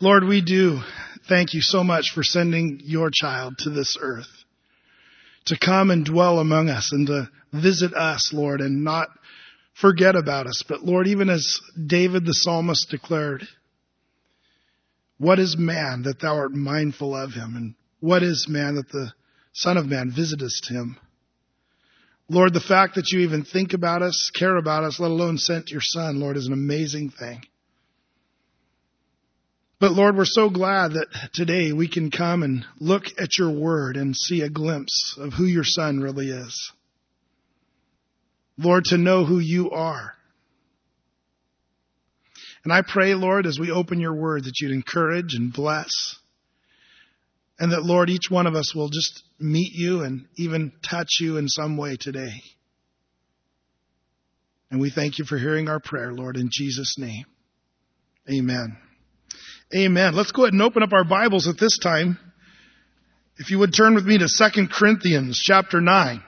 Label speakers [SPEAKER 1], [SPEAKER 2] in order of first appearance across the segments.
[SPEAKER 1] Lord, we do thank you so much for sending your child to this earth to come and dwell among us and to visit us, Lord, and not forget about us. But Lord, even as David the psalmist declared, what is man that thou art mindful of him? And what is man that the Son of Man visitest him? Lord, the fact that you even think about us, care about us, let alone sent your Son, Lord, is an amazing thing. But Lord, we're so glad that today we can come and look at your word and see a glimpse of who your Son really is. Lord, to know who you are. And I pray, Lord, as we open your word, that you'd encourage and bless. And that, Lord, each one of us will just meet you and even touch you in some way today. And we thank you for hearing our prayer, Lord, in Jesus' name. Amen. Amen. Let's go ahead and open up our Bibles at this time. If you would turn with me to 2 Corinthians chapter 9.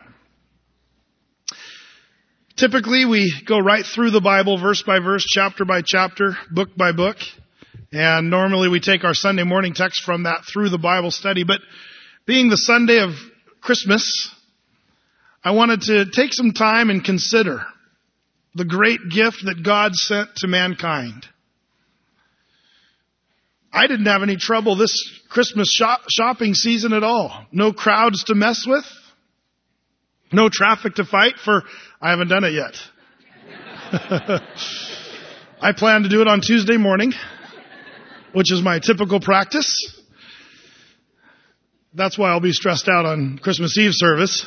[SPEAKER 1] Typically, we go right through the Bible, verse by verse, chapter by chapter, book by book. And normally we take our Sunday morning text from that through the Bible study. But being the Sunday of Christmas, I wanted to take some time and consider the great gift that God sent to mankind. I didn't have any trouble this Christmas shopping season at all. No crowds to mess with. No traffic to fight for. I haven't done it yet. I plan to do it on Tuesday morning, which is my typical practice. That's why I'll be stressed out on Christmas Eve service.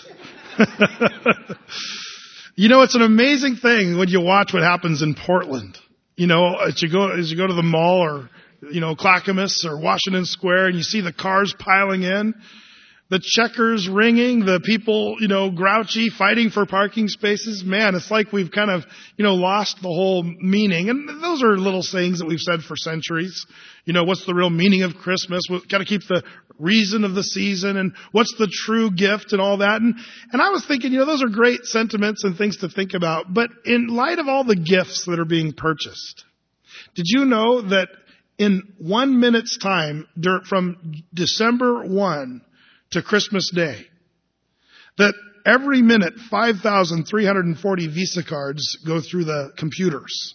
[SPEAKER 1] You know, it's an amazing thing when you watch what happens in Portland. You know, as you go to the mall or, you know, Clackamas or Washington Square and you see the cars piling in, the checkers ringing, the people, you know, grouchy, fighting for parking spaces. Man, it's like we've kind of, you know, lost the whole meaning. And those are little sayings that we've said for centuries. You know, what's the real meaning of Christmas? We've got to keep the reason of the season and what's the true gift and all that. And I was thinking, you know, those are great sentiments and things to think about. But in light of all the gifts that are being purchased, did you know that in 1 minute's time, from December 1 to Christmas Day, that every minute 5,340 Visa cards go through the computers?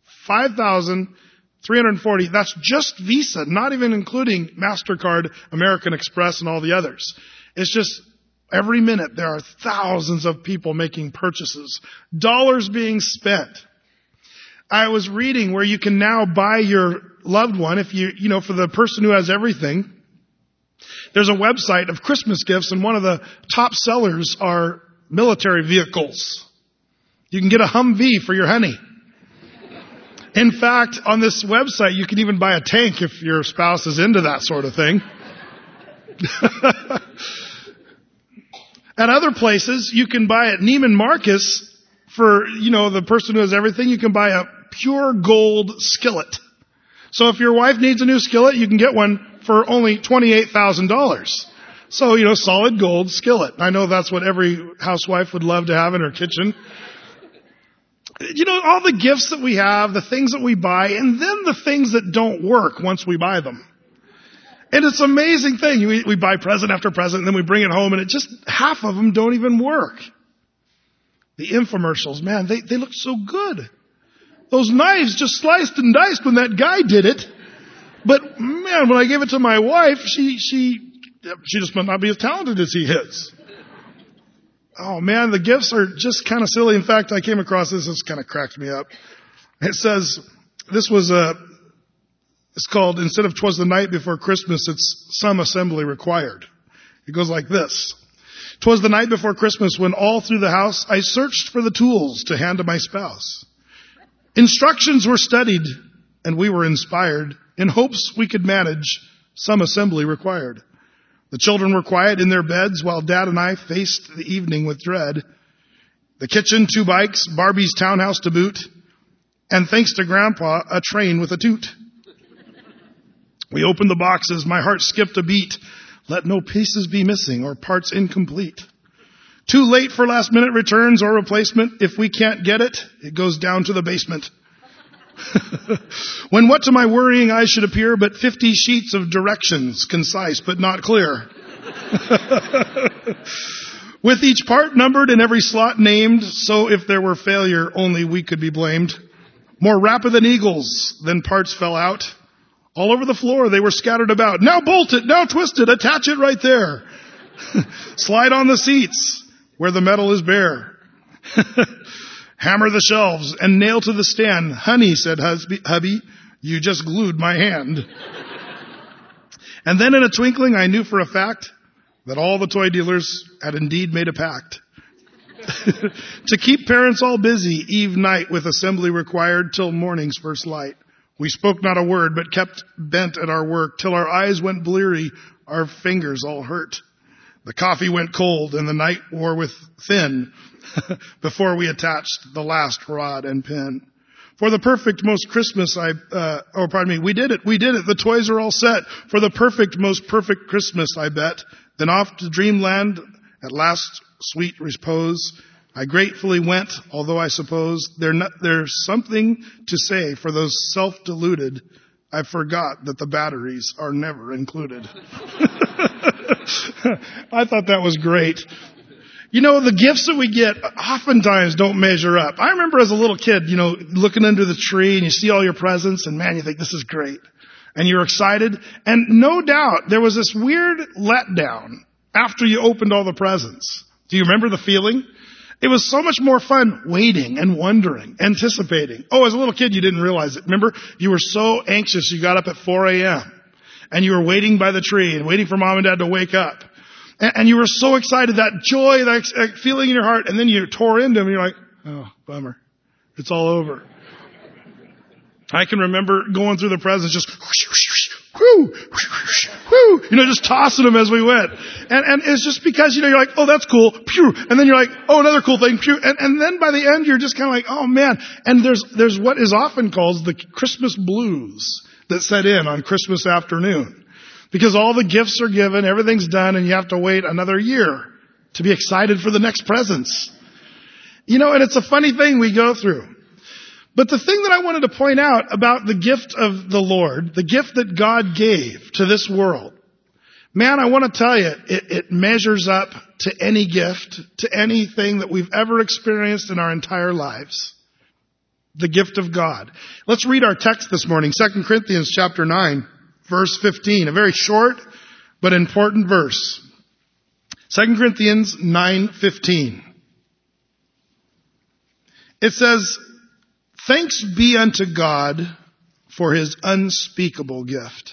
[SPEAKER 1] 5,340, that's just Visa, not even including MasterCard, American Express, and all the others. It's just every minute there are thousands of people making purchases, dollars being spent. I was reading where you can now buy your loved one, if you know, for the person who has everything. There's a website of Christmas gifts, and one of the top sellers are military vehicles. You can get a Humvee for your honey. In fact, on this website, you can even buy a tank if your spouse is into that sort of thing. At other places, you can buy at Neiman Marcus for, you know, the person who has everything, you can buy a pure gold skillet. So if your wife needs a new skillet, you can get one for only $28,000. So, you know, solid gold skillet. I know that's what every housewife would love to have in her kitchen. You know, all the gifts that we have, the things that we buy, and then the things that don't work once we buy them. And it's an amazing thing. We buy present after present, and then we bring it home, and half of them don't even work. The infomercials, man, they look so good. Those knives just sliced and diced when that guy did it. But man, when I gave it to my wife, she just might not be as talented as he is. Oh man, the gifts are just kind of silly. In fact, I came across this kind of cracked me up. It says, it's called, instead of 'Twas the Night Before Christmas, it's Some Assembly Required. It goes like this. 'Twas the night before Christmas when all through the house I searched for the tools to hand to my spouse. Instructions were studied and we were inspired in hopes we could manage some assembly required. The children were quiet in their beds while Dad and I faced the evening with dread. The kitchen, 2 bikes, Barbie's townhouse to boot, and thanks to Grandpa, a train with a toot. We opened the boxes, my heart skipped a beat. Let no pieces be missing or parts incomplete. Too late for last minute returns or replacement. If we can't get it, it goes down to the basement. When what to my worrying eyes should appear but 50 sheets of directions, concise but not clear. With each part numbered and every slot named, so if there were failure, only we could be blamed. More rapid than eagles, then parts fell out. All over the floor they were scattered about. Now bolt it, now twist it, attach it right there. Slide on the seats where the metal is bare. Hammer the shelves and nail to the stand. Honey, said hubby, you just glued my hand. And then in a twinkling I knew for a fact that all the toy dealers had indeed made a pact to keep parents all busy eve night with assembly required till morning's first light. We spoke not a word, but kept bent at our work till our eyes went bleary, our fingers all hurt. The coffee went cold and the night wore with thin before we attached the last rod and pin. For the perfect most Christmas we did it. The toys are all set for the perfect most perfect Christmas, I bet. Then off to dreamland at last sweet repose. I gratefully went, although I suppose there's something to say for those self-deluded. I forgot that the batteries are never included. I thought that was great. You know, the gifts that we get oftentimes don't measure up. I remember as a little kid, looking under the tree and you see all your presents and man, you think this is great. And you're excited. And no doubt there was this weird letdown after you opened all the presents. Do you remember the feeling? It was so much more fun waiting and wondering, anticipating. Oh, as a little kid, you didn't realize it. Remember, you were so anxious you got up at 4 a.m. and you were waiting by the tree and waiting for mom and dad to wake up. And you were so excited, that joy, that feeling in your heart, and then you tore into them and you're like, oh, bummer. It's all over. I can remember going through the presents just whoo, whoo, just tossing them as we went. And it's just because, you're like, oh, that's cool, pew. And then you're like, oh, another cool thing, pew. And then by the end, you're just kind of like, oh man. And there's what is often called the Christmas blues that set in on Christmas afternoon. Because all the gifts are given, everything's done, and you have to wait another year to be excited for the next presents. And it's a funny thing we go through. But the thing that I wanted to point out about the gift of the Lord, the gift that God gave to this world, man, I want to tell you, it measures up to any gift, to anything that we've ever experienced in our entire lives. The gift of God. Let's read our text this morning, 2 Corinthians chapter 9, verse 15, a very short but important verse. 2 Corinthians 9:15. It says, thanks be unto God for his unspeakable gift.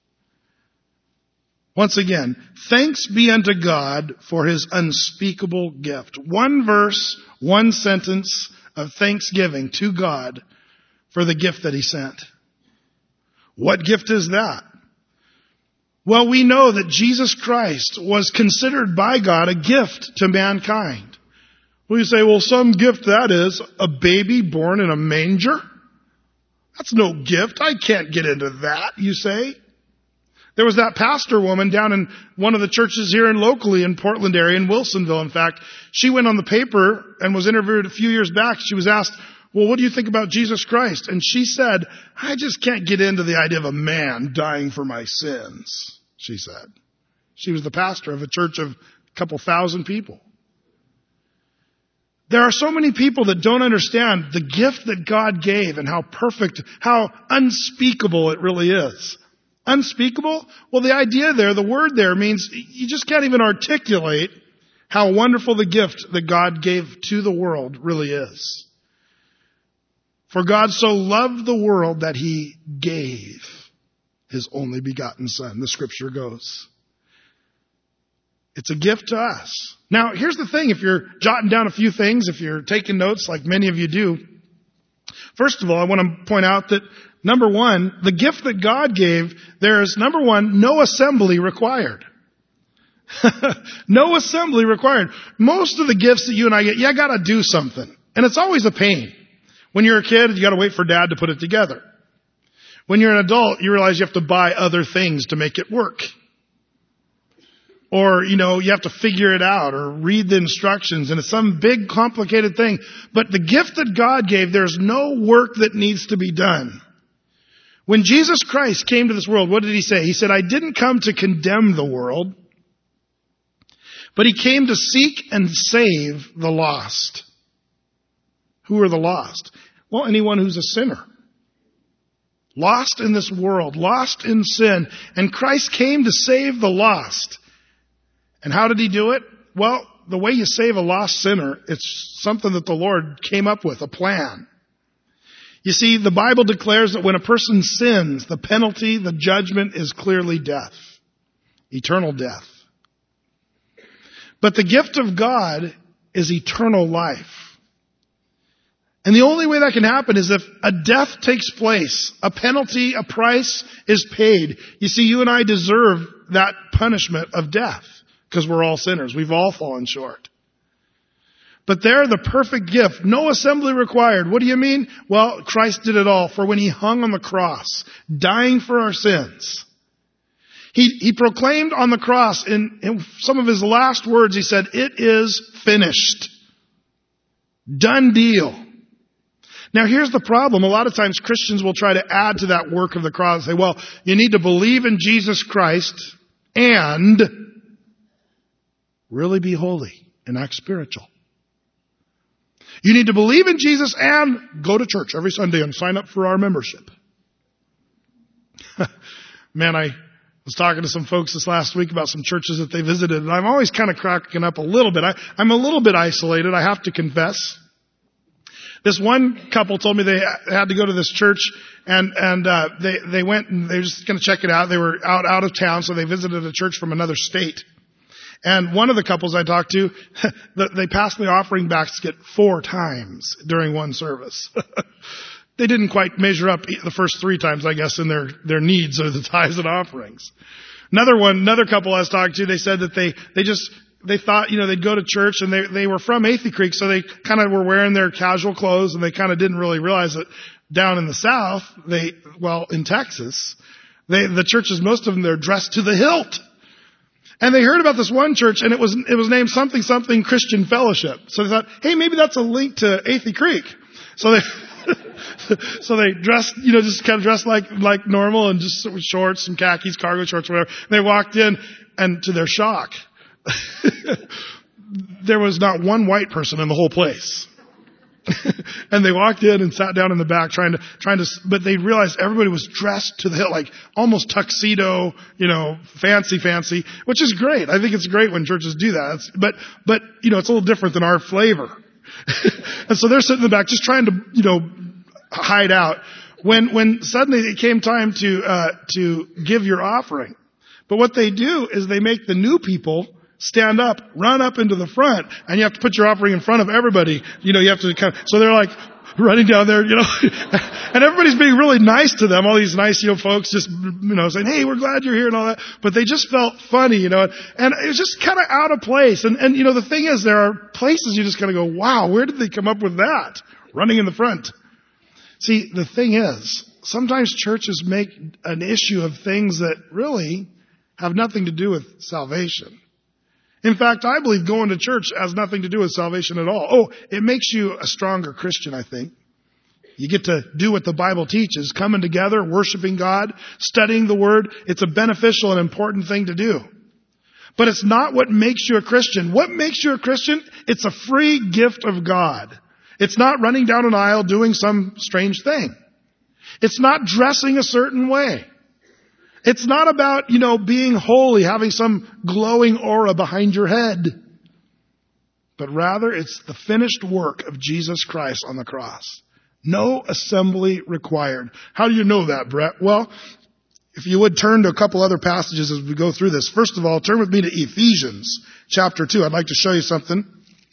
[SPEAKER 1] Once again, thanks be unto God for his unspeakable gift. One verse, one sentence of thanksgiving to God for the gift that he sent. What gift is that? Well, we know that Jesus Christ was considered by God a gift to mankind. Well, you say, well, some gift that is, a baby born in a manger? That's no gift. I can't get into that, you say. There was that pastor woman down in one of the churches here locally in Portland area, in Wilsonville, in fact. She went on the paper and was interviewed a few years back. She was asked, well, what do you think about Jesus Christ? And she said, I just can't get into the idea of a man dying for my sins, she said. She was the pastor of a church of a couple thousand people. There are so many people that don't understand the gift that God gave and how perfect, how unspeakable it really is. Unspeakable? Well, the idea there, the word there means you just can't even articulate how wonderful the gift that God gave to the world really is. For God so loved the world that he gave his only begotten Son, the scripture goes. It's a gift to us. Now, here's the thing. If you're jotting down a few things, if you're taking notes like many of you do, first of all, I want to point out that, number one, the gift that God gave, there's, number one, no assembly required. No assembly required. Most of the gifts that you and I get, you got to do something. And it's always a pain. When you're a kid, you got to wait for dad to put it together. When you're an adult, you realize you have to buy other things to make it work. or, you have to figure it out or read the instructions, and it's some big complicated thing. But the gift that God gave, there's no work that needs to be done. When Jesus Christ came to this world, what did he say? He said, I didn't come to condemn the world, but he came to seek and save the lost. Who are the lost? Well, anyone who's a sinner. Lost in this world, lost in sin. And Christ came to save the lost. And how did he do it? Well, the way you save a lost sinner, it's something that the Lord came up with, a plan. You see, the Bible declares that when a person sins, the penalty, the judgment is clearly death. Eternal death. But the gift of God is eternal life. And the only way that can happen is if a death takes place, a penalty, a price is paid. You see, you and I deserve that punishment of death because we're all sinners. We've all fallen short. But there, the perfect gift, no assembly required. What do you mean? Well, Christ did it all. For when he hung on the cross, dying for our sins, he proclaimed on the cross in some of his last words, he said, it is finished. Done deal. Now here's the problem. A lot of times Christians will try to add to that work of the cross and say, well, you need to believe in Jesus Christ and really be holy and act spiritual. You need to believe in Jesus and go to church every Sunday and sign up for our membership. Man, I was talking to some folks this last week about some churches that they visited, and I'm always kind of cracking up a little bit. I'm a little bit isolated, I have to confess. This one couple told me they had to go to this church, and they went and they were just going to check it out. They were out of town, so they visited a church from another state. And one of the couples I talked to, they passed the offering basket 4 times during one service. They didn't quite measure up the first 3 times, I guess, in their needs or the tithes and offerings. Another couple I was talking to, they said that they thought, they'd go to church, and they were from Athey Creek, so they kind of were wearing their casual clothes, and they kind of didn't really realize that down in the South, in Texas, the churches, most of them, they're dressed to the hilt. And they heard about this one church, and it was named something Christian Fellowship. So they thought, hey, maybe that's a link to Athey Creek. So they dressed, just kind of dressed like normal, and just with shorts, some khakis, cargo shorts, whatever. And they walked in, and to their shock, there was not one white person in the whole place. And they walked in and sat down in the back trying to, but they realized everybody was dressed to the hilt, like almost tuxedo, fancy, which is great. I think it's great when churches do that. But, it's a little different than our flavor. And so they're sitting in the back just trying to, hide out when suddenly it came time to give your offering. But what they do is they make the new people stand up, run up into the front, and you have to put your offering in front of everybody. You have to so they're like running down there, and everybody's being really nice to them. All these nice, folks just, saying, hey, we're glad you're here and all that. But they just felt funny, and it was just kind of out of place. And the thing is, there are places you just kind of go, wow, where did they come up with that? Running in the front. See, the thing is, sometimes churches make an issue of things that really have nothing to do with salvation. In fact, I believe going to church has nothing to do with salvation at all. Oh, it makes you a stronger Christian, I think. You get to do what the Bible teaches, coming together, worshiping God, studying the Word. It's a beneficial and important thing to do. But it's not what makes you a Christian. What makes you a Christian? It's a free gift of God. It's not running down an aisle doing some strange thing. It's not dressing a certain way. It's not about, being holy, having some glowing aura behind your head. But rather, it's the finished work of Jesus Christ on the cross. No assembly required. How do you know that, Brett? Well, if you would turn to a couple other passages as we go through this. First of all, turn with me to Ephesians chapter 2. I'd like to show you something.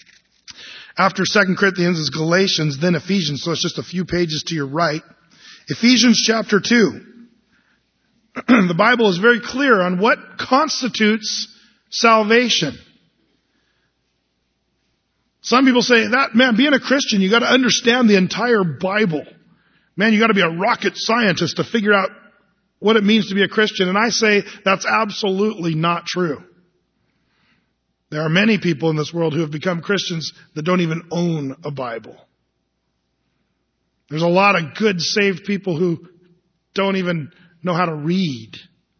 [SPEAKER 1] After 2 Corinthians is Galatians, then Ephesians. So it's just a few pages to your right. Ephesians chapter 2. The Bible is very clear on what constitutes salvation. Some people say that, man, being a Christian, you got to understand the entire Bible. Man, you got to be a rocket scientist to figure out what it means to be a Christian. And I say that's absolutely not true. There are many people in this world who have become Christians that don't even own a Bible. There's a lot of good, saved people who don't even know how to read.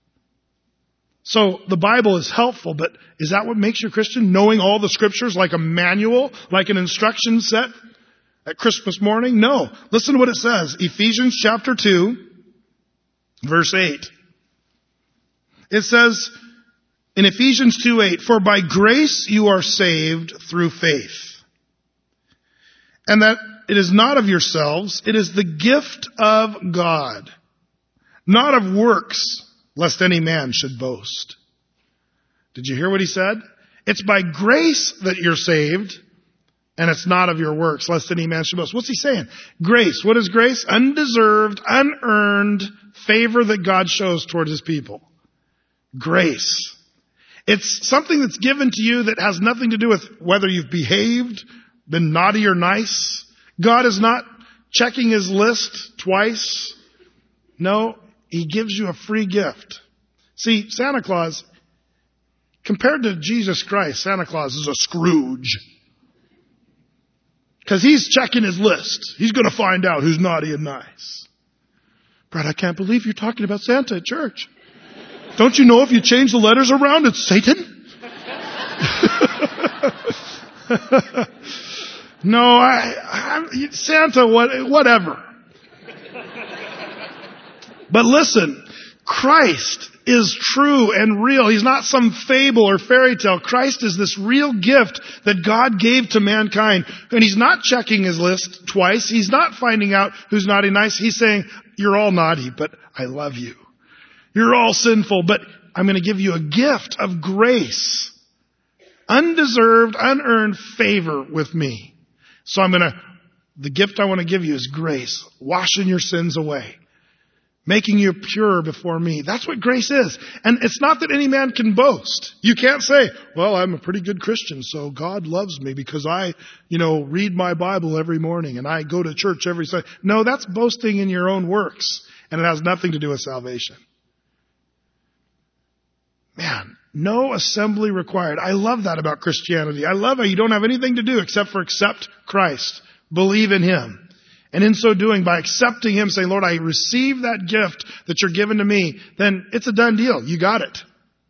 [SPEAKER 1] So the Bible is helpful, but is that what makes you a Christian? Knowing all the scriptures like a manual, like an instruction set at Christmas morning? No. Listen to what it says. Ephesians chapter 2, verse 8. It says in Ephesians 2:8, "For by grace you are saved through faith. And that it is not of yourselves, it is the gift of God, not of works, lest any man should boast." Did you hear what he said? It's by grace that you're saved, and it's not of your works, lest any man should boast. What's he saying? Grace. What is grace? Undeserved, unearned favor that God shows towards his people. Grace. It's something that's given to you that has nothing to do with whether you've behaved, been naughty or nice. God is not checking his list twice. No, he gives you a free gift. See, Santa Claus, compared to Jesus Christ, Santa Claus is a Scrooge. Because he's checking his list. He's going to find out who's naughty and nice. Brad, I can't believe you're talking about Santa at church. Don't you know if you change the letters around, it's Satan? No, Santa, whatever. But listen, Christ is true and real. He's not some fable or fairy tale. Christ is this real gift that God gave to mankind. And he's not checking his list twice. He's not finding out who's naughty and nice. He's saying, you're all naughty, but I love you. You're all sinful, but I'm going to give you a gift of grace. Undeserved, unearned favor with me. So the gift I want to give you is grace. Washing your sins away. Making you pure before me. That's what grace is. And it's not that any man can boast. You can't say, well, I'm a pretty good Christian, so God loves me because I, read my Bible every morning and I go to church every Sunday. No, that's boasting in your own works. And it has nothing to do with salvation. Man, no assembly required. I love that about Christianity. I love how you don't have anything to do except for accept Christ. Believe in him. And in so doing, by accepting him, saying, Lord, I receive that gift that you're giving to me, then it's a done deal. You got it.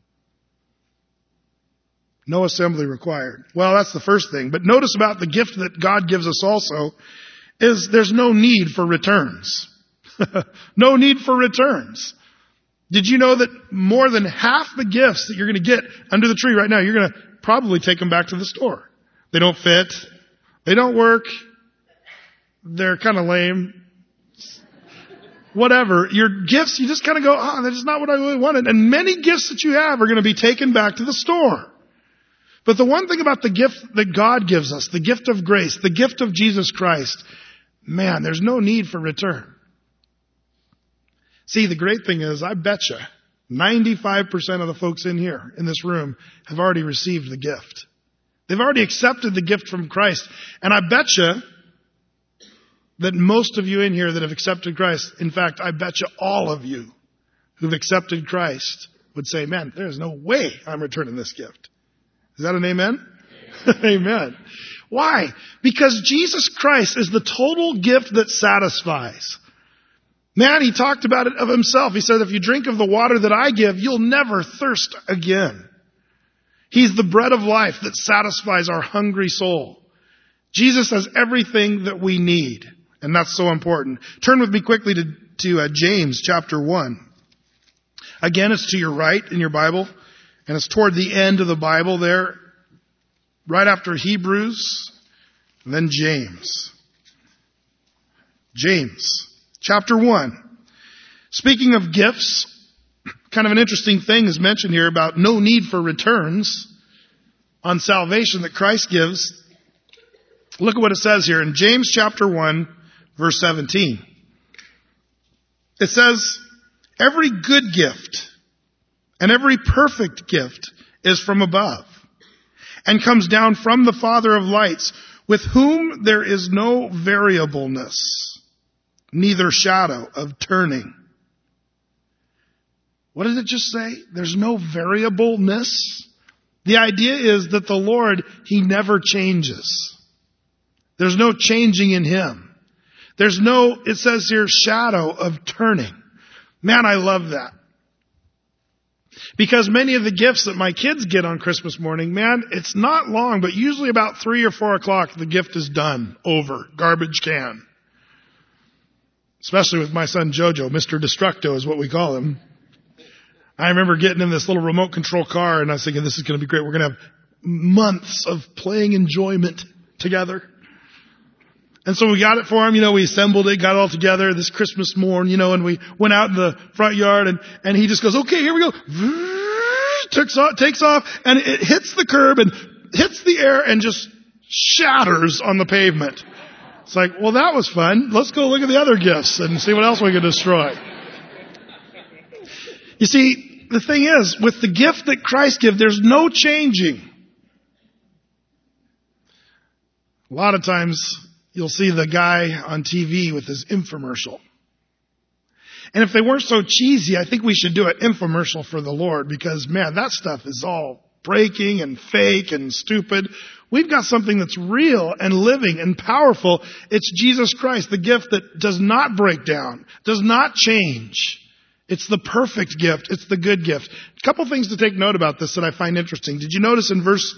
[SPEAKER 1] No assembly required. Well, that's the first thing. But notice about the gift that God gives us also is there's no need for returns. No need for returns. Did you know that more than half the gifts that you're going to get under the tree right now, you're going to probably take them back to the store. They don't fit. They don't work. They're kind of lame. Whatever. Your gifts, you just kind of go, that's not what I really wanted. And many gifts that you have are going to be taken back to the store. But the one thing about the gift that God gives us, the gift of grace, the gift of Jesus Christ, man, there's no need for return. See, the great thing is, I bet you 95% of the folks in here, in this room, have already received the gift. They've already accepted the gift from Christ. And I bet you that most of you in here that have accepted Christ, in fact, I bet you all of you who've accepted Christ would say, man, there's no way I'm returning this gift. Is that an amen? Amen. Why? Because Jesus Christ is the total gift that satisfies. Man, he talked about it of himself. He said, if you drink of the water that I give, you'll never thirst again. He's the bread of life that satisfies our hungry soul. Jesus has everything that we need. And that's so important. Turn with me quickly to James chapter 1. Again, it's to your right in your Bible. And it's toward the end of the Bible there. Right after Hebrews. And then James. James. Chapter 1. Speaking of gifts, kind of an interesting thing is mentioned here about no need for returns on salvation that Christ gives. Look at what it says here in James chapter 1, verse 17. It says, every good gift and every perfect gift is from above and comes down from the Father of lights, with whom there is no variableness, neither shadow of turning. What did it just say? There's no variableness. The idea is that the Lord, He never changes. There's no changing in Him. There's no, it says here, shadow of turning. Man, I love that. Because many of the gifts that my kids get on Christmas morning, man, it's not long, but usually about 3 or 4 o'clock, the gift is done, over, garbage can. Especially with my son Jojo, Mr. Destructo is what we call him. I remember getting in this little remote control car and I was thinking, this is going to be great. We're going to have months of playing enjoyment together. And so we got it for him, we assembled it, got it all together this Christmas morn, and we went out in the front yard and he just goes, okay, here we go. Takes off and it hits the curb and hits the air and just shatters on the pavement. It's like, well, that was fun. Let's go look at the other gifts and see what else we can destroy. You see, the thing is, with the gift that Christ gives, there's no changing. A lot of times, you'll see the guy on TV with his infomercial. And if they weren't so cheesy, I think we should do an infomercial for the Lord because, man, that stuff is all breaking and fake and stupid. We've got something that's real and living and powerful. It's Jesus Christ, the gift that does not break down, does not change. It's the perfect gift. It's the good gift. A couple things to take note about this that I find interesting. Did you notice in verse,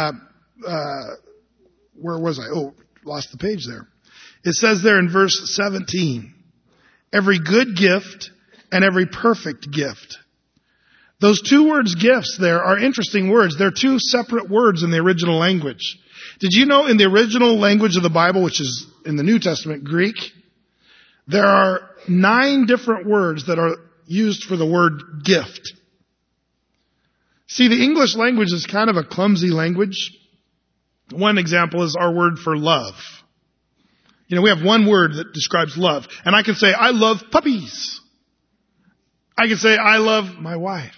[SPEAKER 1] where was I? Oh, lost the page there. It says there in verse 17, every good gift and every perfect gift. Those two words, gifts, there are interesting words. They're two separate words in the original language. Did you know in the original language of the Bible, which is in the New Testament, Greek, there are 9 different words that are used for the word gift. See, the English language is kind of a clumsy language. One example is our word for love. We have one word that describes love. And I can say, I love puppies. I can say, I love my wife.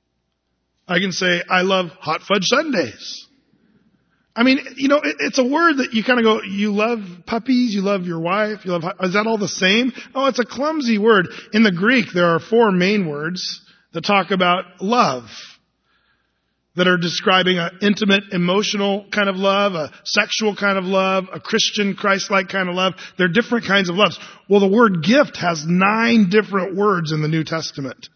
[SPEAKER 1] I can say, I love hot fudge sundaes. I mean, it's a word that you kind of go, you love puppies, you love your wife, is that all the same? Oh, it's a clumsy word. In the Greek, there are 4 main words that talk about love, that are describing an intimate, emotional kind of love, a sexual kind of love, a Christian, Christ-like kind of love. They're different kinds of loves. Well, the word gift has 9 different words in the New Testament.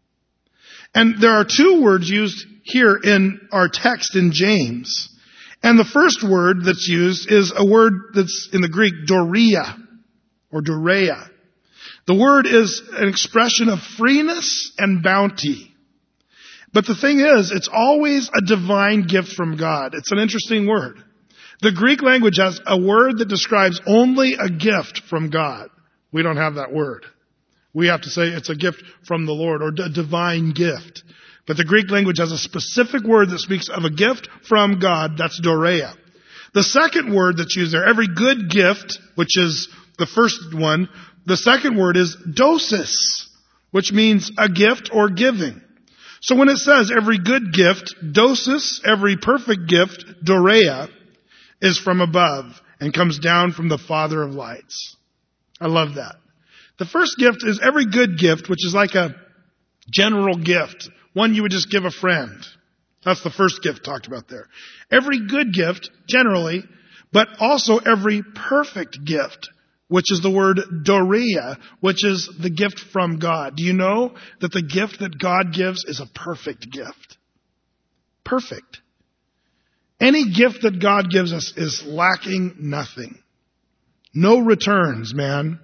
[SPEAKER 1] And there are 2 words used here in our text in James. And the first word that's used is a word that's in the Greek, dorea, or dorea. The word is an expression of freeness and bounty. But the thing is, it's always a divine gift from God. It's an interesting word. The Greek language has a word that describes only a gift from God. We don't have that word. We have to say it's a gift from the Lord or a divine gift. But the Greek language has a specific word that speaks of a gift from God. That's dorea. The second word that's used there, every good gift, which is the first one, the second word is dosis, which means a gift or giving. So when it says every good gift, dosis, every perfect gift, dorea, is from above and comes down from the Father of lights. I love that. The first gift is every good gift, which is like a general gift, one you would just give a friend. That's the first gift talked about there. Every good gift, generally, but also every perfect gift, which is the word dorea, which is the gift from God. Do you know that the gift that God gives is a perfect gift? Perfect. Any gift that God gives us is lacking nothing. No returns, man.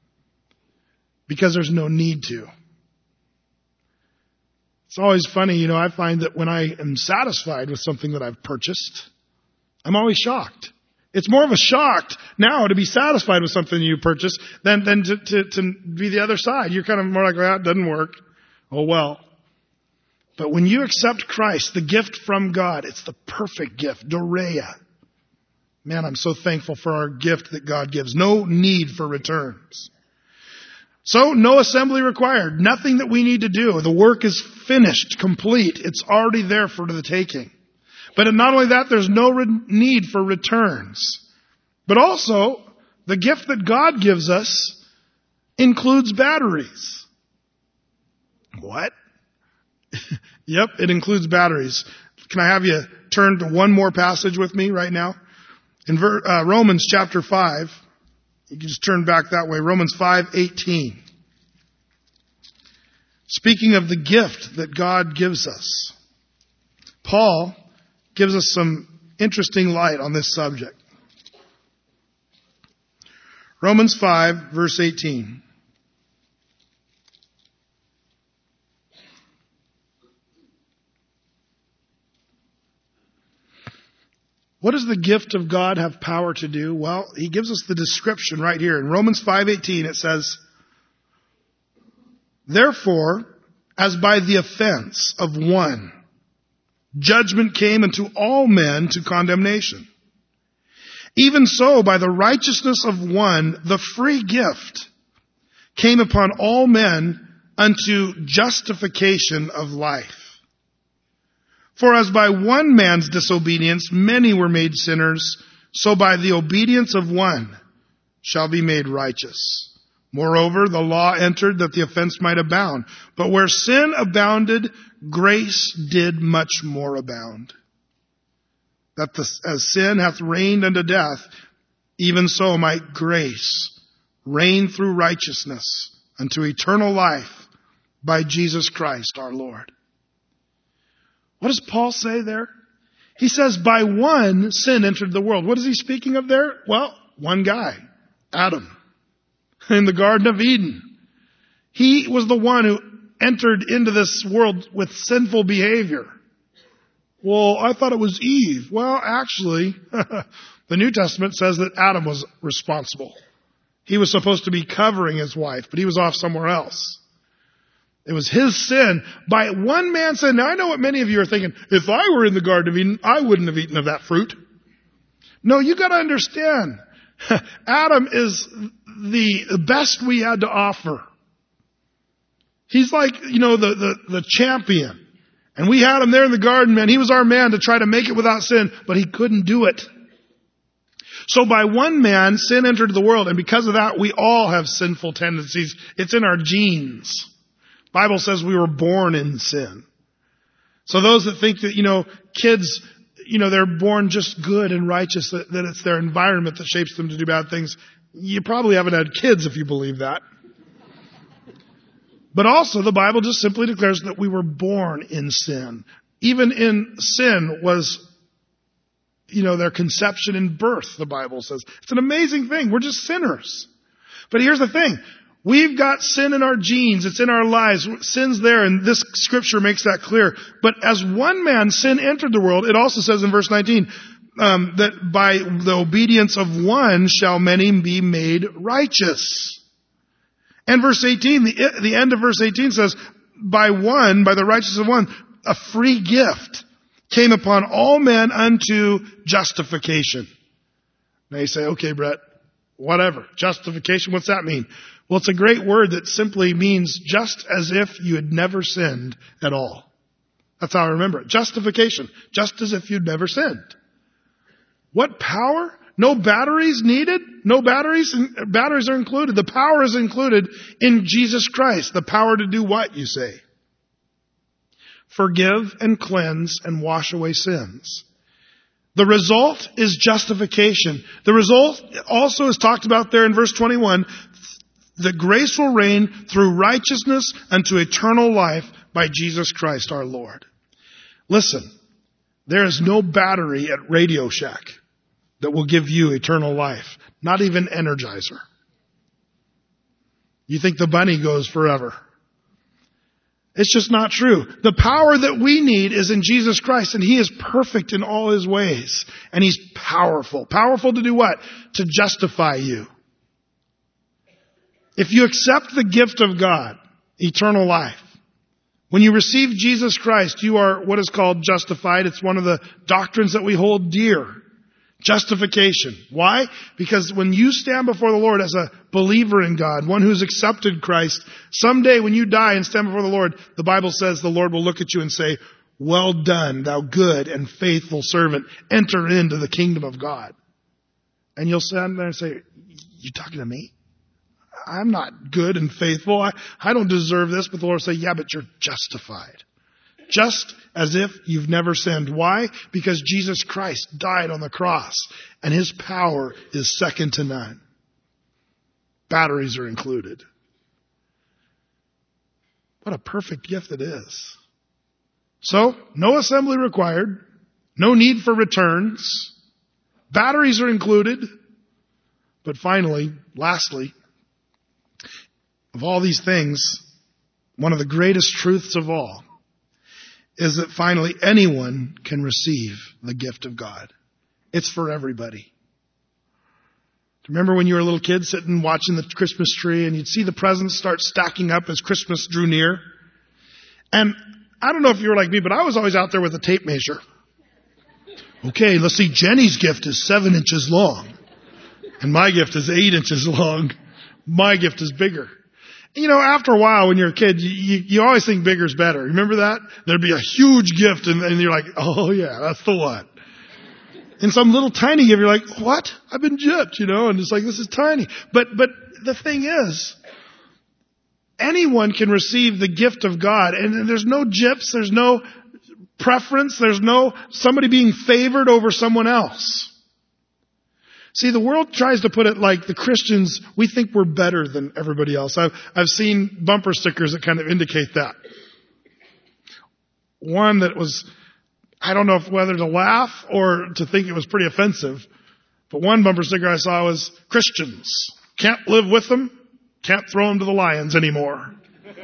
[SPEAKER 1] Because there's no need to. It's always funny, I find that when I am satisfied with something that I've purchased, I'm always shocked. It's more of a shock now to be satisfied with something you purchased than to be the other side. You're kind of more like, well, that doesn't work. Oh, well. But when you accept Christ, the gift from God, it's the perfect gift, dorea. Man, I'm so thankful for our gift that God gives. No need for returns. So, no assembly required. Nothing that we need to do. The work is finished, complete. It's already there for the taking. But not only that, there's no need for returns. But also, the gift that God gives us includes batteries. What? Yep, it includes batteries. Can I have you turn to one more passage with me right now? In Romans chapter 5, you can just turn back that way. Romans 5:18. Speaking of the gift that God gives us, Paul gives us some interesting light on this subject. Romans 5, verse 18. What does the gift of God have power to do? Well, he gives us the description right here. In Romans 5:18 it says, "Therefore, as by the offense of one, judgment came unto all men to condemnation, even so by the righteousness of one, the free gift came upon all men unto justification of life. For as by one man's disobedience many were made sinners, so by the obedience of one shall be made righteous. Moreover, the law entered that the offense might abound. But where sin abounded, grace did much more abound. That as sin hath reigned unto death, even so might grace reign through righteousness unto eternal life by Jesus Christ our Lord." What does Paul say there? He says, by one sin entered the world. What is he speaking of there? Well, one guy, Adam, in the Garden of Eden. He was the one who entered into this world with sinful behavior. Well, I thought it was Eve. Well, actually, the New Testament says that Adam was responsible. He was supposed to be covering his wife, but he was off somewhere else. It was his sin. By one man's sin. Now I know what many of you are thinking. If I were in the Garden of Eden, I wouldn't have eaten of that fruit. No, you got to understand. Adam is the best we had to offer. He's like, the champion. And we had him there in the garden, man. He was our man to try to make it without sin, but he couldn't do it. So by one man, sin entered the world. And because of that, we all have sinful tendencies. It's in our genes. Bible says we were born in sin. So those that think that, kids, they're born just good and righteous, that it's their environment that shapes them to do bad things, you probably haven't had kids if you believe that. But also the Bible just simply declares that we were born in sin. Even in sin was, their conception and birth, the Bible says. It's an amazing thing. We're just sinners. But here's the thing. We've got sin in our genes. It's in our lives. Sin's there, and this scripture makes that clear. But as one man, sin entered the world, it also says in verse 19, that by the obedience of one shall many be made righteous. And verse 18, the end of verse 18 says, by the righteousness of one, a free gift came upon all men unto justification. Now you say, okay, Brett, whatever. Justification, what's that mean? Well, it's a great word that simply means just as if you had never sinned at all. That's how I remember it. Justification. Just as if you'd never sinned. What power? No batteries needed? No batteries? Batteries are included. The power is included in Jesus Christ. The power to do what, you say? Forgive and cleanse and wash away sins. The result is justification. The result also is talked about there in verse 21. That grace will reign through righteousness unto eternal life by Jesus Christ our Lord. Listen, there is no battery at Radio Shack that will give you eternal life. Not even Energizer. You think the bunny goes forever. It's just not true. The power that we need is in Jesus Christ, and He is perfect in all His ways. And He's powerful. Powerful to do what? To justify you. If you accept the gift of God, eternal life, when you receive Jesus Christ, you are what is called justified. It's one of the doctrines that we hold dear. Justification. Why? Because when you stand before the Lord as a believer in God, one who's accepted Christ, someday when you die and stand before the Lord, the Bible says the Lord will look at you and say, well done, thou good and faithful servant. Enter into the kingdom of God. And you'll stand there and say, you talking to me? I'm not good and faithful. I don't deserve this. But the Lord will say, yeah, but you're justified. just as if you've never sinned. Why? Because Jesus Christ died on the cross, and his power is second to none. Batteries are included. What a perfect gift it is. So, no assembly required, no need for returns, batteries are included, but finally, lastly, of all these things, one of the greatest truths of all is that finally anyone can receive the gift of God. It's for everybody. Remember when you were a little kid sitting watching the Christmas tree and you'd see the presents start stacking up as Christmas drew near? And I don't know if you were like me, but I was always out there with a tape measure. Okay, let's see, Jenny's gift is 7 inches long. And my gift is 8 inches long. My gift is bigger. You know, after a while when you're a kid, you always think bigger's better. Remember that? There'd be a huge gift and you're like, oh yeah, that's the one. And some little tiny gift, you're like, what? I've been gypped, you know, and it's like, this is tiny. But the thing is, anyone can receive the gift of God, and there's no gyps, there's no preference, there's no somebody being favored over someone else. See, the world tries to put it like the Christians, we think we're better than everybody else. I've seen bumper stickers that kind of indicate that. One that was, I don't know whether to laugh or to think it was pretty offensive, but one bumper sticker I saw was, Christians, can't live with them, can't throw them to the lions anymore.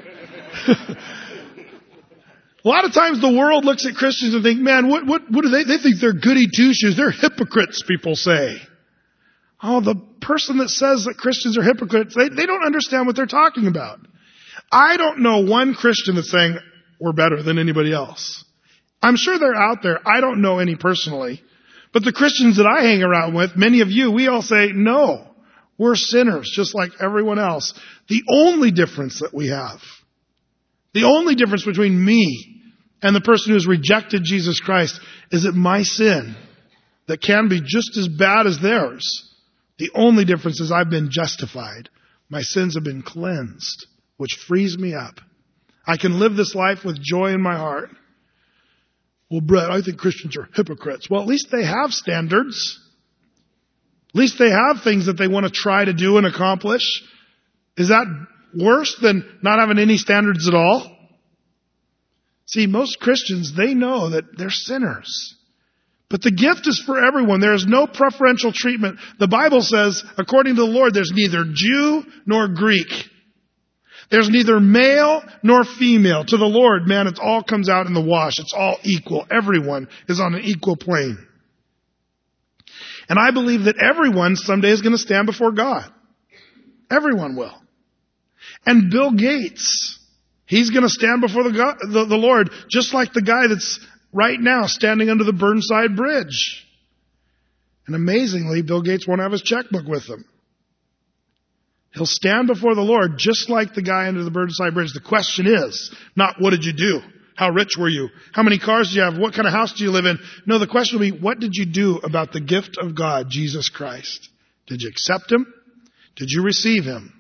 [SPEAKER 1] A lot of times the world looks at Christians and think, man, what do they think they're goody two-shoes. They're hypocrites, people say. Oh, the person that says that Christians are hypocrites, they don't understand what they're talking about. I don't know one Christian that's saying we're better than anybody else. I'm sure they're out there. I don't know any personally. But the Christians that I hang around with, many of you, we all say, no, we're sinners just like everyone else. The only difference that we have, the only difference between me and the person who's rejected Jesus Christ is that my sin, that can be just as bad as theirs, the only difference is I've been justified. My sins have been cleansed, which frees me up. I can live this life with joy in my heart. Well, Brett, I think Christians are hypocrites. Well, at least they have standards. At least they have things that they want to try to do and accomplish. Is that worse than not having any standards at all? See, most Christians, they know that they're sinners. But the gift is for everyone. There is no preferential treatment. The Bible says, according to the Lord, there's neither Jew nor Greek. There's neither male nor female. To the Lord, man, it all comes out in the wash. It's all equal. Everyone is on an equal plane. And I believe that everyone someday is going to stand before God. Everyone will. And Bill Gates, he's going to stand before the Lord just like the guy that's right now standing under the Burnside Bridge. And amazingly, Bill Gates won't have his checkbook with him. He'll stand before the Lord just like the guy under the Burnside Bridge. The question is not what did you do? How rich were you? How many cars do you have? What kind of house do you live in? No, the question will be, what did you do about the gift of God, Jesus Christ? Did you accept him? Did you receive him?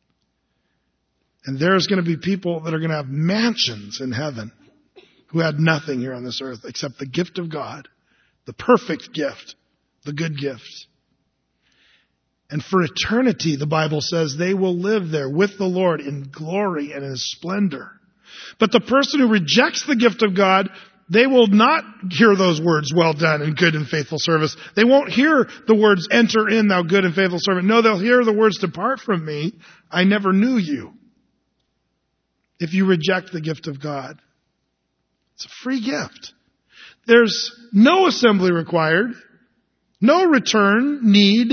[SPEAKER 1] And there's going to be people that are going to have mansions in heaven who had nothing here on this earth except the gift of God, the perfect gift, the good gift. And for eternity, the Bible says, they will live there with the Lord in glory and in his splendor. But the person who rejects the gift of God, they will not hear those words, well done and good and faithful service. They won't hear the words, enter in, thou good and faithful servant. No, they'll hear the words, depart from me, I never knew you. If you reject the gift of God. It's a free gift. There's no assembly required, no return need.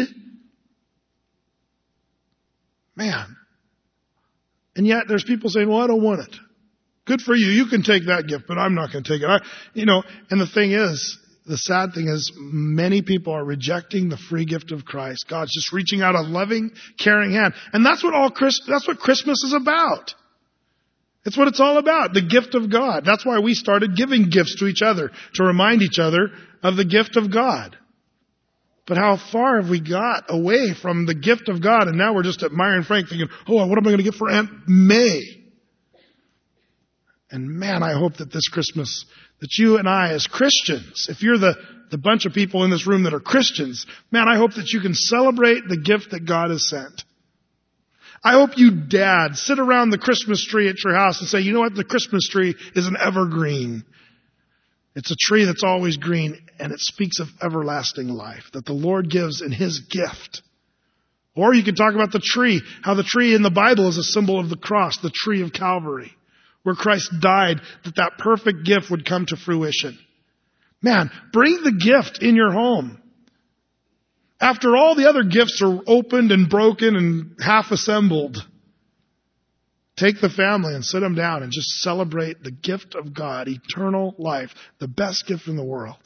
[SPEAKER 1] Man. And yet there's people saying, well, I don't want it. Good for you. You can take that gift, but I'm not going to take it. And the thing is, the sad thing is many people are rejecting the free gift of Christ. God's just reaching out a loving, caring hand. And that's what Christmas is about. It's what it's all about, the gift of God. That's why we started giving gifts to each other, to remind each other of the gift of God. But how far have we got away from the gift of God, and now we're just at Meyer and Frank thinking, oh, what am I going to get for Aunt May? And man, I hope that this Christmas, that you and I as Christians, if you're the bunch of people in this room that are Christians, man, I hope that you can celebrate the gift that God has sent. I hope you dads sit around the Christmas tree at your house and say, you know what, the Christmas tree is an evergreen. It's a tree that's always green, and it speaks of everlasting life that the Lord gives in His gift. Or you could talk about the tree, how the tree in the Bible is a symbol of the cross, the tree of Calvary, where Christ died, that perfect gift would come to fruition. Man, bring the gift in your home. After all the other gifts are opened and broken and half assembled, take the family and sit them down and just celebrate the gift of God, eternal life, the best gift in the world.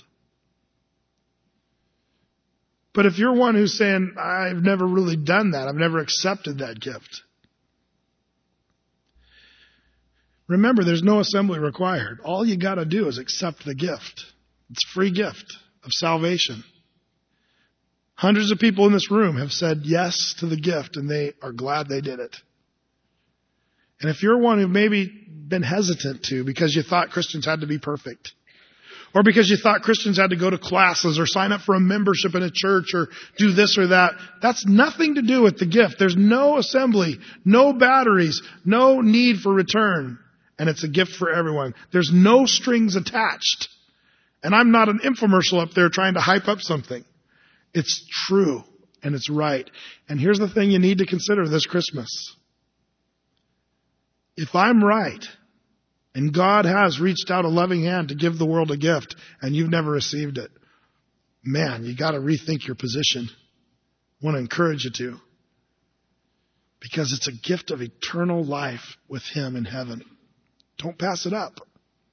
[SPEAKER 1] But if you're one who's saying, I've never really done that, I've never accepted that gift, remember, there's no assembly required. All you got to do is accept the gift. It's a free gift of salvation. Hundreds of people in this room have said yes to the gift, and they are glad they did it. And if you're one who maybe been hesitant to because you thought Christians had to be perfect, or because you thought Christians had to go to classes or sign up for a membership in a church or do this or that, that's nothing to do with the gift. There's no assembly, no batteries, no need for return. And it's a gift for everyone. There's no strings attached. And I'm not an infomercial up there trying to hype up something. It's true and it's right. And here's the thing you need to consider this Christmas. If I'm right, and God has reached out a loving hand to give the world a gift, and you've never received it, man, you got to rethink your position. I want to encourage you to. Because it's a gift of eternal life with Him in heaven. Don't pass it up.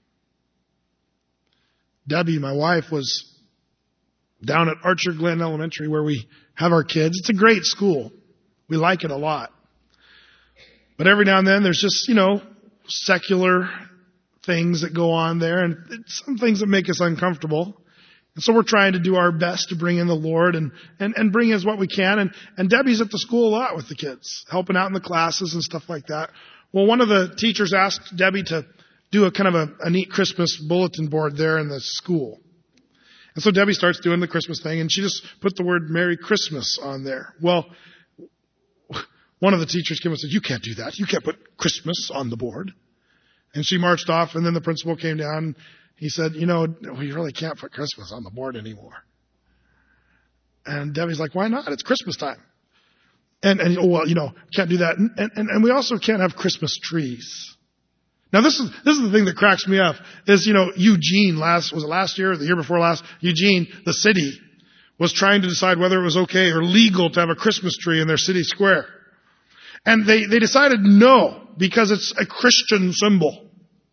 [SPEAKER 1] Debbie, my wife, was down at Archer Glen Elementary where we have our kids. It's a great school. We like it a lot. But every now and then there's just, secular things that go on there and some things that make us uncomfortable. And so we're trying to do our best to bring in the Lord and bring in what we can. And Debbie's at the school a lot with the kids, helping out in the classes and stuff like that. Well, one of the teachers asked Debbie to do a kind of a neat Christmas bulletin board there in the school. And so Debbie starts doing the Christmas thing, and she just put the word Merry Christmas on there. Well, one of the teachers came and said, you can't do that. You can't put Christmas on the board. And she marched off, and then the principal came down, and he said, we really can't put Christmas on the board anymore. And Debbie's like, why not? It's Christmas time. And can't do that. And we also can't have Christmas trees. Now this is the thing that cracks me up is, Eugene was it last year or the year before last? Eugene, the city, was trying to decide whether it was okay or legal to have a Christmas tree in their city square. And they decided no, because it's a Christian symbol.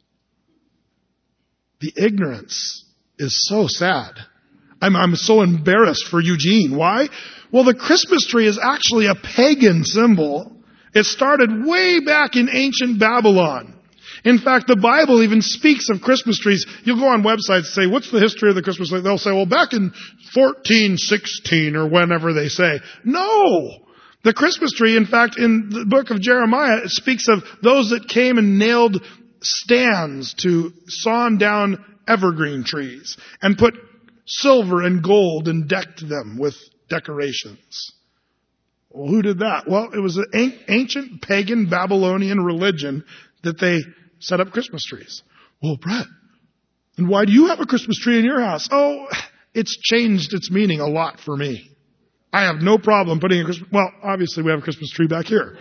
[SPEAKER 1] The ignorance is so sad. I'm so embarrassed for Eugene. Why? Well, the Christmas tree is actually a pagan symbol. It started way back in ancient Babylon. In fact, the Bible even speaks of Christmas trees. You'll go on websites and say, what's the history of the Christmas tree? They'll say, well, back in 1416 or whenever they say. No! The Christmas tree, in fact, in the book of Jeremiah, it speaks of those that came and nailed stands to sawn down evergreen trees and put silver and gold and decked them with decorations. Well, who did that? Well, it was an ancient pagan Babylonian religion that they set up Christmas trees. Well, Brett, and why do you have a Christmas tree in your house? Oh, it's changed its meaning a lot for me. I have no problem putting a Christmas... Well, obviously we have a Christmas tree back here.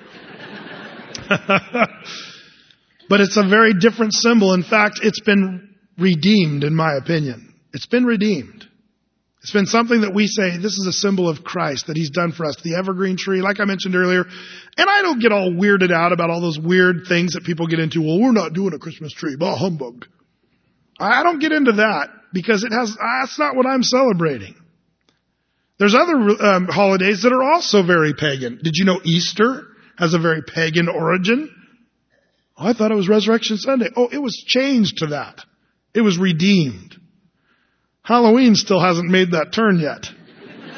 [SPEAKER 1] But it's a very different symbol. In fact, it's been redeemed, in my opinion. It's been redeemed. It's been something that we say, this is a symbol of Christ that He's done for us. The evergreen tree, like I mentioned earlier. And I don't get all weirded out about all those weird things that people get into. Well, we're not doing a Christmas tree. Bah, humbug. I don't get into that because that's not what I'm celebrating. There's other holidays that are also very pagan. Did you know Easter has a very pagan origin? Oh, I thought it was Resurrection Sunday. Oh, it was changed to that. It was redeemed. Halloween still hasn't made that turn yet.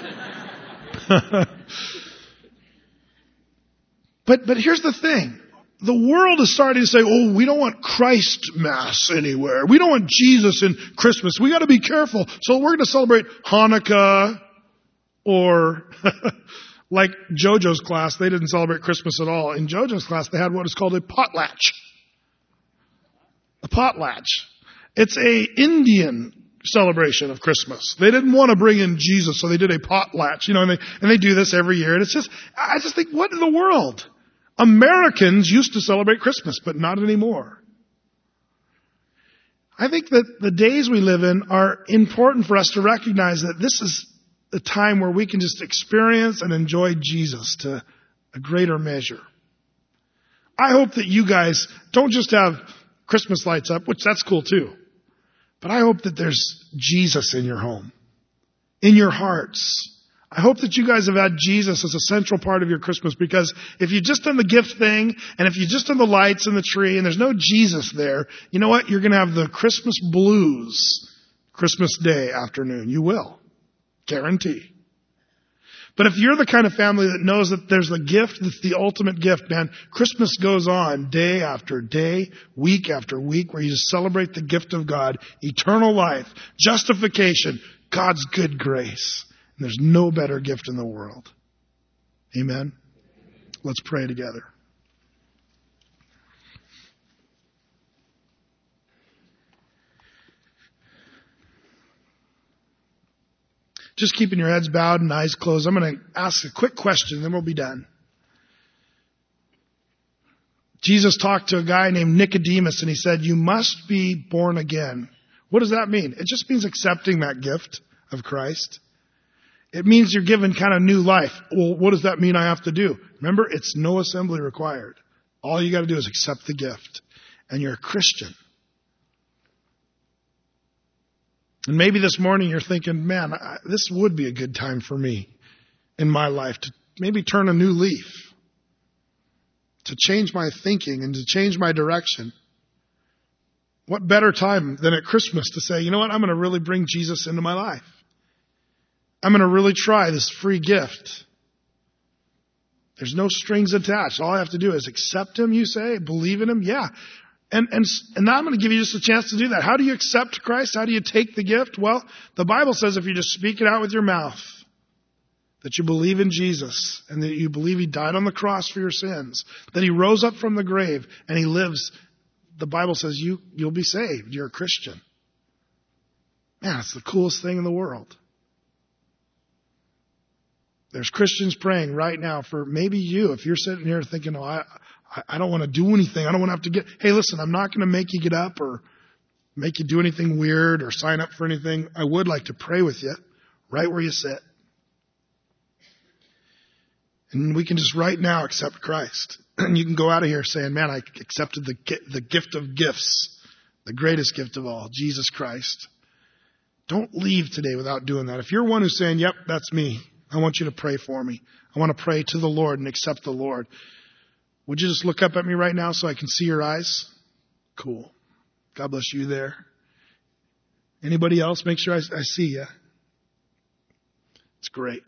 [SPEAKER 1] But here's the thing. the world is starting to say, oh, we don't want Christ Mass anywhere. We don't want Jesus in Christmas. We got to be careful. So we're going to celebrate Hanukkah, or like JoJo's class, they didn't celebrate Christmas at all. In JoJo's class, they had what is called a potlatch. A potlatch. It's a Indian celebration of Christmas. They didn't want to bring in Jesus, so they did a potlatch, and they do this every year. And it's just, I just think, what in the world? Americans used to celebrate Christmas, but not anymore. I think that the days we live in are important for us to recognize that this is the time where we can just experience and enjoy Jesus to a greater measure. I hope that you guys don't just have Christmas lights up, which that's cool too. But I hope that there's Jesus in your home, in your hearts. I hope that you guys have had Jesus as a central part of your Christmas, because if you've just done the gift thing, and if you've just done the lights and the tree, and there's no Jesus there, you know what? You're going to have the Christmas blues Christmas Day afternoon. You will. Guarantee. But if you're the kind of family that knows that there's a gift that's the ultimate gift, man, Christmas goes on day after day, week after week, where you just celebrate the gift of God, eternal life, justification, God's good grace. And there's no better gift in the world. Amen? Let's pray together. Just keeping your heads bowed and eyes closed, I'm going to ask a quick question, then we'll be done. Jesus talked to a guy named Nicodemus, and he said, you must be born again. What does that mean? It just means accepting that gift of Christ. It means you're given kind of new life. Well, what does that mean I have to do? Remember, it's no assembly required. All you got to do is accept the gift, and you're a Christian. And maybe this morning you're thinking, man, this would be a good time for me in my life to maybe turn a new leaf, to change my thinking and to change my direction. What better time than at Christmas to say, you know what, I'm going to really bring Jesus into my life. I'm going to really try this free gift. There's no strings attached. All I have to do is accept Him, you say, believe in Him. Yeah. And now I'm going to give you just a chance to do that. How do you accept Christ? How do you take the gift? Well, the Bible says if you just speak it out with your mouth, that you believe in Jesus and that you believe He died on the cross for your sins, that He rose up from the grave and He lives, the Bible says you'll be saved. You're a Christian. Man, it's the coolest thing in the world. There's Christians praying right now for maybe you. If you're sitting here thinking, oh, I don't want to do anything. I don't want to have to get, hey, listen, I'm not going to make you get up or make you do anything weird or sign up for anything. I would like to pray with you right where you sit. And we can just right now accept Christ. And you can go out of here saying, man, I accepted the gift of gifts, the greatest gift of all, Jesus Christ. Don't leave today without doing that. If you're one who's saying, yep, that's me, I want you to pray for me. I want to pray to the Lord and accept the Lord. Would you just look up at me right now so I can see your eyes? Cool. God bless you there. Anybody else? Make sure I see you. It's great.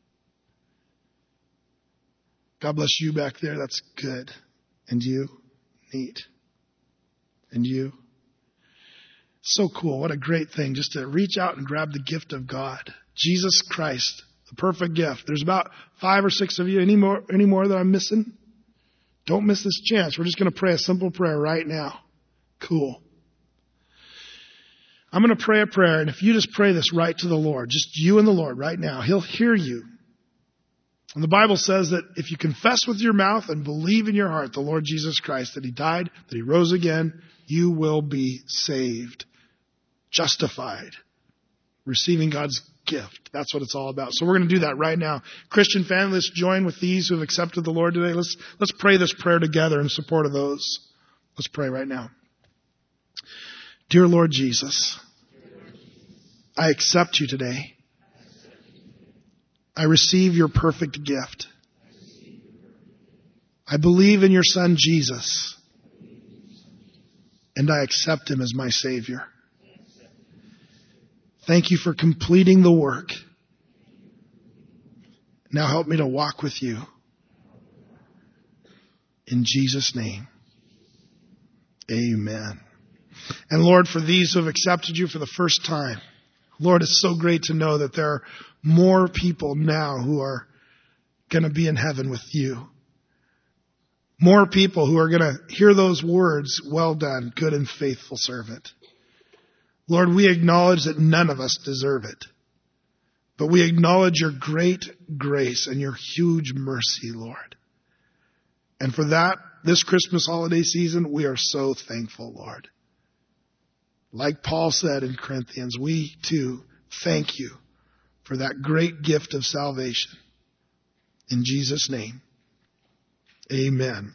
[SPEAKER 1] God bless you back there. That's good. And you? Neat. And you? So cool. What a great thing just to reach out and grab the gift of God. Jesus Christ, the perfect gift. There's about 5 or 6 of you. Any more that I'm missing? Don't miss this chance. We're just going to pray a simple prayer right now. Cool. I'm going to pray a prayer, and if you just pray this right to the Lord, just you and the Lord right now, He'll hear you. And the Bible says that if you confess with your mouth and believe in your heart the Lord Jesus Christ, that He died, that He rose again, you will be saved, justified, receiving God's gift. That's what it's all about. So we're going to do that right now. Christian family, let's join with these who have accepted the Lord today. Let's pray this prayer together in support of those. Let's pray right now. Dear Lord Jesus, I accept you today. I receive your perfect gift. I believe in your Son Jesus, and I accept Him as my Savior. Thank you for completing the work. Now help me to walk with you. In Jesus' name, amen. And Lord, for these who have accepted you for the first time, Lord, it's so great to know that there are more people now who are going to be in heaven with you. More people who are going to hear those words, well done, good and faithful servant. Lord, we acknowledge that none of us deserve it. But we acknowledge your great grace and your huge mercy, Lord. And for that, this Christmas holiday season, we are so thankful, Lord. Like Paul said in Corinthians, we too thank you for that great gift of salvation. In Jesus' name, amen.